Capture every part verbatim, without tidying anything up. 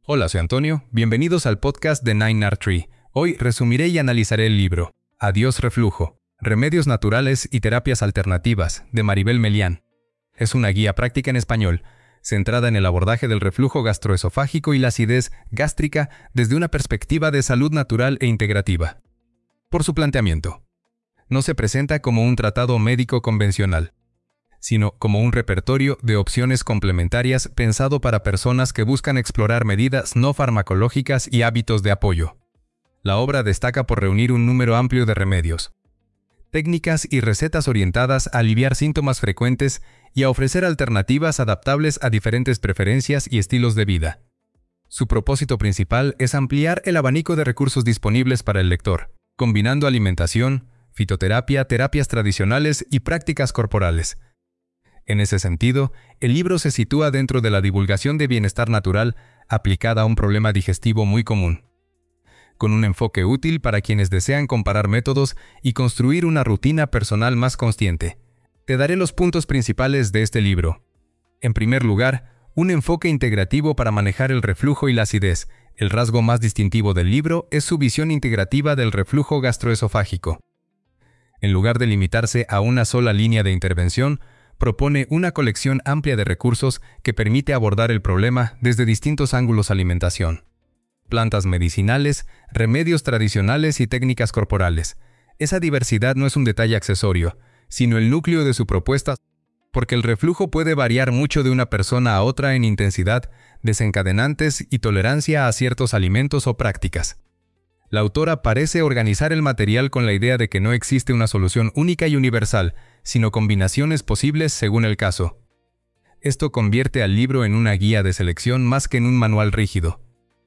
Hola, soy Antonio. Bienvenidos al podcast de Nine Art Tree. Hoy resumiré y analizaré el libro Adiós reflujo, remedios naturales y terapias alternativas, de Maribel Melián. Es una guía práctica en español, centrada en el abordaje del reflujo gastroesofágico y la acidez gástrica desde una perspectiva de salud natural e integrativa. Por su planteamiento, no se presenta como un tratado médico convencional, sino como un repertorio de opciones complementarias pensado para personas que buscan explorar medidas no farmacológicas y hábitos de apoyo. La obra destaca por reunir un número amplio de remedios, técnicas y recetas orientadas a aliviar síntomas frecuentes y a ofrecer alternativas adaptables a diferentes preferencias y estilos de vida. Su propósito principal es ampliar el abanico de recursos disponibles para el lector, combinando alimentación, fitoterapia, terapias tradicionales y prácticas corporales. En ese sentido, el libro se sitúa dentro de la divulgación de bienestar natural aplicada a un problema digestivo muy común, con un enfoque útil para quienes desean comparar métodos y construir una rutina personal más consciente. Te daré los puntos principales de este libro. En primer lugar, un enfoque integrativo para manejar el reflujo y la acidez. El rasgo más distintivo del libro es su visión integrativa del reflujo gastroesofágico. En lugar de limitarse a una sola línea de intervención, propone una colección amplia de recursos que permite abordar el problema desde distintos ángulos: alimentación, plantas medicinales, remedios tradicionales y técnicas corporales. Esa diversidad no es un detalle accesorio, sino el núcleo de su propuesta, porque el reflujo puede variar mucho de una persona a otra en intensidad, desencadenantes y tolerancia a ciertos alimentos o prácticas. La autora parece organizar el material con la idea de que no existe una solución única y universal, sino combinaciones posibles según el caso. Esto convierte al libro en una guía de selección más que en un manual rígido.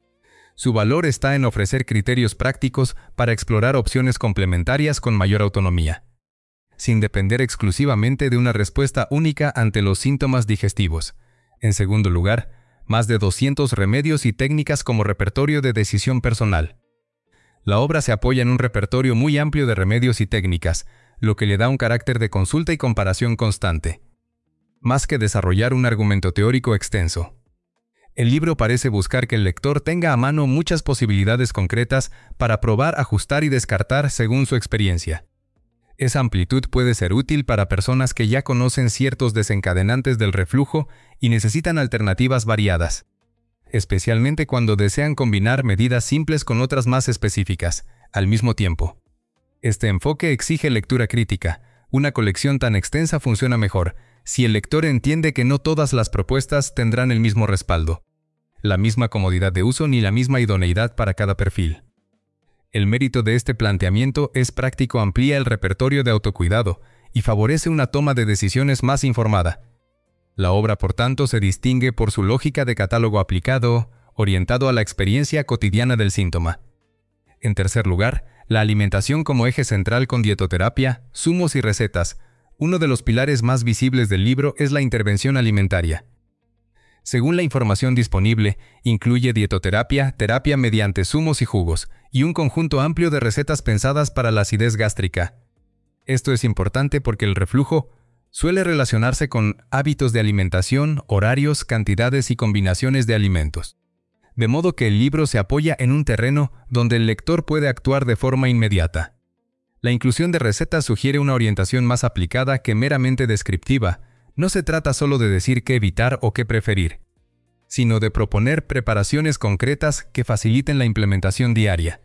Su valor está en ofrecer criterios prácticos para explorar opciones complementarias con mayor autonomía, sin depender exclusivamente de una respuesta única ante los síntomas digestivos. En segundo lugar, más de doscientos remedios y técnicas como repertorio de decisión personal. La obra se apoya en un repertorio muy amplio de remedios y técnicas, lo que le da un carácter de consulta y comparación constante, más que desarrollar un argumento teórico extenso. El libro parece buscar que el lector tenga a mano muchas posibilidades concretas para probar, ajustar y descartar según su experiencia. Esa amplitud puede ser útil para personas que ya conocen ciertos desencadenantes del reflujo y necesitan alternativas variadas, especialmente cuando desean combinar medidas simples con otras más específicas, al mismo tiempo. Este enfoque exige lectura crítica. Una colección tan extensa funciona mejor si el lector entiende que no todas las propuestas tendrán el mismo respaldo, la misma comodidad de uso ni la misma idoneidad para cada perfil. El mérito de este planteamiento es práctico: amplía el repertorio de autocuidado y favorece una toma de decisiones más informada. La obra, por tanto, se distingue por su lógica de catálogo aplicado, orientado a la experiencia cotidiana del síntoma. En tercer lugar, la alimentación como eje central con dietoterapia, zumos y recetas. Uno de los pilares más visibles del libro es la intervención alimentaria. Según la información disponible, incluye dietoterapia, terapia mediante zumos y jugos, y un conjunto amplio de recetas pensadas para la acidez gástrica. Esto es importante porque el reflujo suele relacionarse con hábitos de alimentación, horarios, cantidades y combinaciones de alimentos. De modo que el libro se apoya en un terreno donde el lector puede actuar de forma inmediata. La inclusión de recetas sugiere una orientación más aplicada que meramente descriptiva. No se trata solo de decir qué evitar o qué preferir, sino de proponer preparaciones concretas que faciliten la implementación diaria.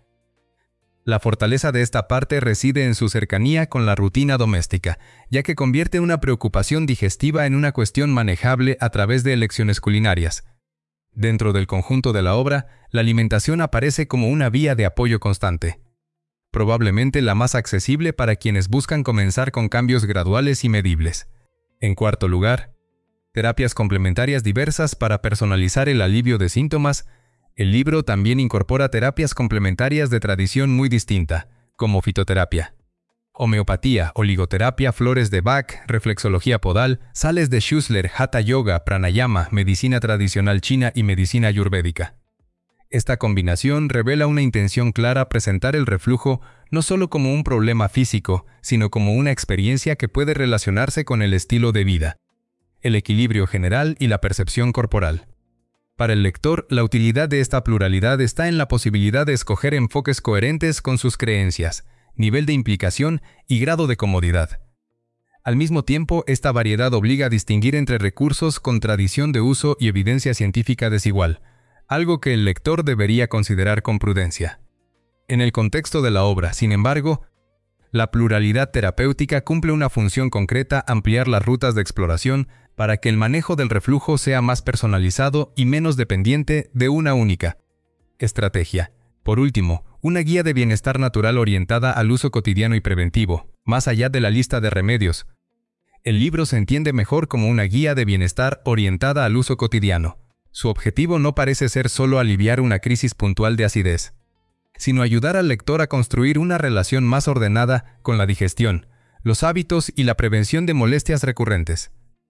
La fortaleza de esta parte reside en su cercanía con la rutina doméstica, ya que convierte una preocupación digestiva en una cuestión manejable a través de elecciones culinarias. Dentro del conjunto de la obra, la alimentación aparece como una vía de apoyo constante, probablemente la más accesible para quienes buscan comenzar con cambios graduales y medibles. En cuarto lugar, terapias complementarias diversas para personalizar el alivio de síntomas. El libro también incorpora terapias complementarias de tradición muy distinta, como fitoterapia, homeopatía, oligoterapia, flores de Bach, reflexología podal, sales de Schussler, hatha yoga, pranayama, medicina tradicional china y medicina ayurvédica. Esta combinación revela una intención clara: presentar el reflujo no solo como un problema físico, sino como una experiencia que puede relacionarse con el estilo de vida, el equilibrio general y la percepción corporal. Para el lector, la utilidad de esta pluralidad está en la posibilidad de escoger enfoques coherentes con sus creencias, nivel de implicación y grado de comodidad. Al mismo tiempo, esta variedad obliga a distinguir entre recursos con tradición de uso y evidencia científica desigual, algo que el lector debería considerar con prudencia. En el contexto de la obra, sin embargo, la pluralidad terapéutica cumple una función concreta: ampliar las rutas de exploración para que el manejo del reflujo sea más personalizado y menos dependiente de una única estrategia. Por último, una guía de bienestar natural orientada al uso cotidiano y preventivo, más allá de la lista de remedios. El libro se entiende mejor como una guía de bienestar orientada al uso cotidiano. Su objetivo no parece ser solo aliviar una crisis puntual de acidez, sino ayudar al lector a construir una relación más ordenada con la digestión, los hábitos y la prevención de molestias recurrentes.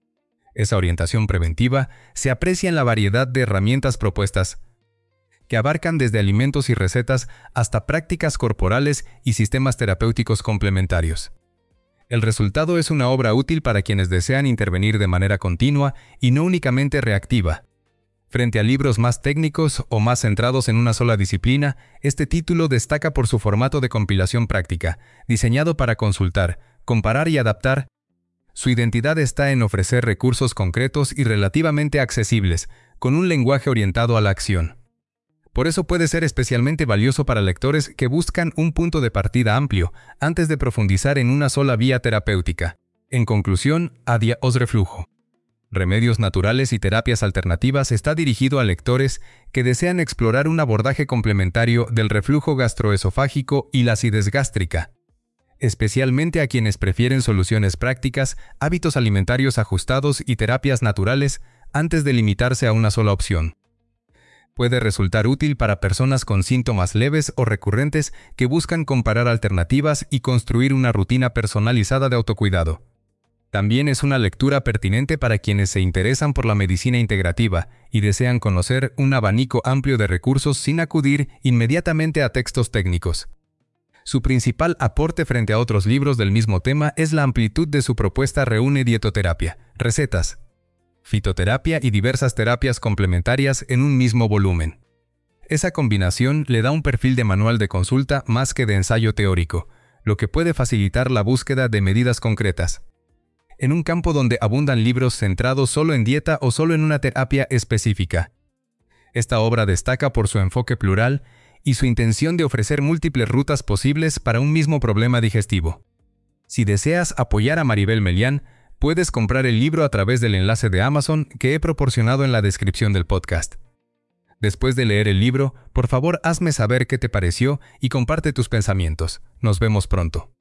Esa orientación preventiva se aprecia en la variedad de herramientas propuestas, que abarcan desde alimentos y recetas hasta prácticas corporales y sistemas terapéuticos complementarios. El resultado es una obra útil para quienes desean intervenir de manera continua y no únicamente reactiva. Frente a libros más técnicos o más centrados en una sola disciplina, este título destaca por su formato de compilación práctica, diseñado para consultar, comparar y adaptar. Su identidad está en ofrecer recursos concretos y relativamente accesibles, con un lenguaje orientado a la acción. Por eso puede ser especialmente valioso para lectores que buscan un punto de partida amplio antes de profundizar en una sola vía terapéutica. En conclusión, Adiós reflujo. Remedios naturales y terapias alternativas está dirigido a lectores que desean explorar un abordaje complementario del reflujo gastroesofágico y la acidez gástrica, especialmente a quienes prefieren soluciones prácticas, hábitos alimentarios ajustados y terapias naturales antes de limitarse a una sola opción. Puede resultar útil para personas con síntomas leves o recurrentes que buscan comparar alternativas y construir una rutina personalizada de autocuidado. También es una lectura pertinente para quienes se interesan por la medicina integrativa y desean conocer un abanico amplio de recursos sin acudir inmediatamente a textos técnicos. Su principal aporte frente a otros libros del mismo tema es la amplitud de su propuesta. Reúne dietoterapia, recetas, fitoterapia y diversas terapias complementarias en un mismo volumen. Esa combinación le da un perfil de manual de consulta más que de ensayo teórico, lo que puede facilitar la búsqueda de medidas concretas. En un campo donde abundan libros centrados solo en dieta o solo en una terapia específica, esta obra destaca por su enfoque plural y su intención de ofrecer múltiples rutas posibles para un mismo problema digestivo. Si deseas apoyar a Maribel Melián, puedes comprar el libro a través del enlace de Amazon que he proporcionado en la descripción del podcast. Después de leer el libro, por favor hazme saber qué te pareció y comparte tus pensamientos. Nos vemos pronto.